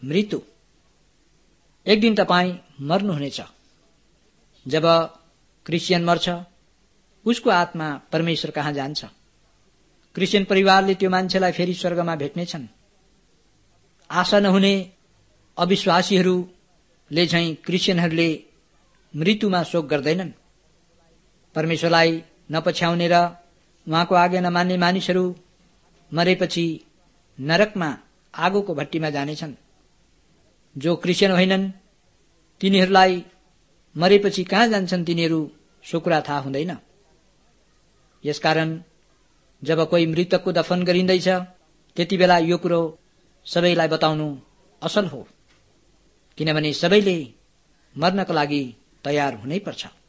मृत्यु। एक दिन तपाईँ मर्नुहुनेछ। जब क्रिस्चियन मर्छ उसको आत्मा परमेश्वर कहाँ जान्छ। क्रिस्चियन परिवारले त्यो मान्छेलाई फेरि स्वर्गमा भेट्नेछन्। आशा नहुने अविश्वासीहरूले झैं क्रिस्चियनहरूले मृत्युमा शोक गर्दैनन्। परमेश्वरलाई नपछ्याउने र उहाँको आज्ञा नमान्ने मानिसहरू मरेपछि नरकमा आगोको भट्टीमा जानेछन्। जो क्रिस्चियन होइनन् तिनीहरूलाई मरेपछि कहाँ जान्छन् तिनीहरू सो कुरा थाहा हुँदैन। यसकारण जब कोही मृतकको दफन गरिँदैछ त्यति बेला यो कुरो सबैलाई बताउनु असल हो, किनभने सबैले मर्नको लागि तयार हुनै पर्छ।